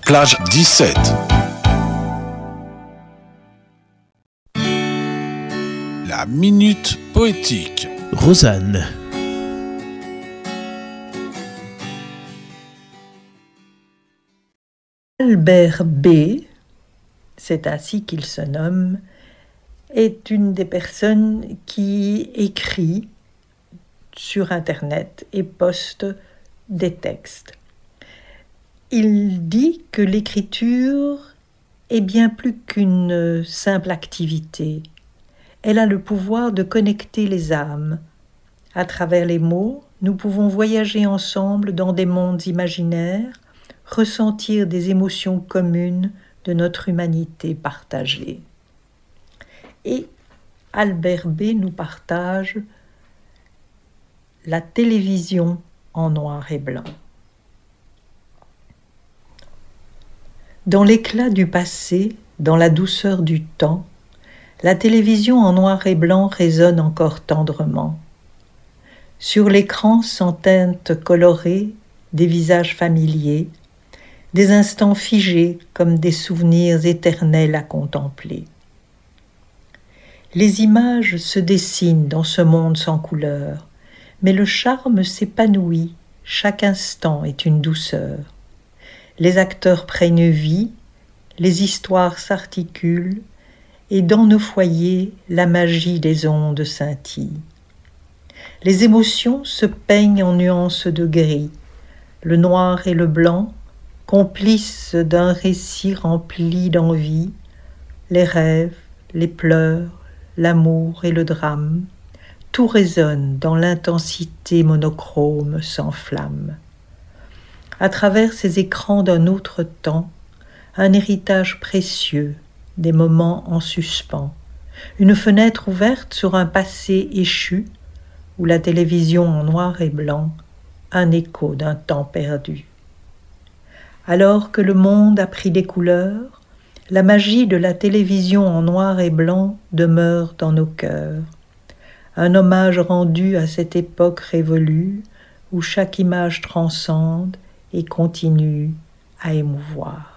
Plage 17. La minute poétique. Rosanne. Albert B, c'est ainsi qu'il se nomme, est une des personnes qui écrit sur Internet et poste des textes. Il dit que l'écriture est bien plus qu'une simple activité. Elle a le pouvoir de connecter les âmes. À travers les mots, nous pouvons voyager ensemble dans des mondes imaginaires, ressentir des émotions communes de notre humanité partagée. Et Albert B nous partage la télévision en noir et blanc. Dans l'éclat du passé, dans la douceur du temps, la télévision en noir et blanc résonne encore tendrement. Sur l'écran sans teinte colorée, des visages familiers, des instants figés comme des souvenirs éternels à contempler. Les images se dessinent dans ce monde sans couleur, mais le charme s'épanouit, chaque instant est une douceur. Les acteurs prennent vie, les histoires s'articulent, et dans nos foyers, la magie des ondes scintille. Les émotions se peignent en nuances de gris, le noir et le blanc, complices d'un récit rempli d'envie, les rêves, les pleurs, l'amour et le drame, tout résonne dans l'intensité monochrome sans flamme. À travers ces écrans d'un autre temps, un héritage précieux, des moments en suspens, une fenêtre ouverte sur un passé échu, où la télévision en noir et blanc, un écho d'un temps perdu. Alors que le monde a pris des couleurs, la magie de la télévision en noir et blanc demeure dans nos cœurs. Un hommage rendu à cette époque révolue, où chaque image transcende et continue à émouvoir.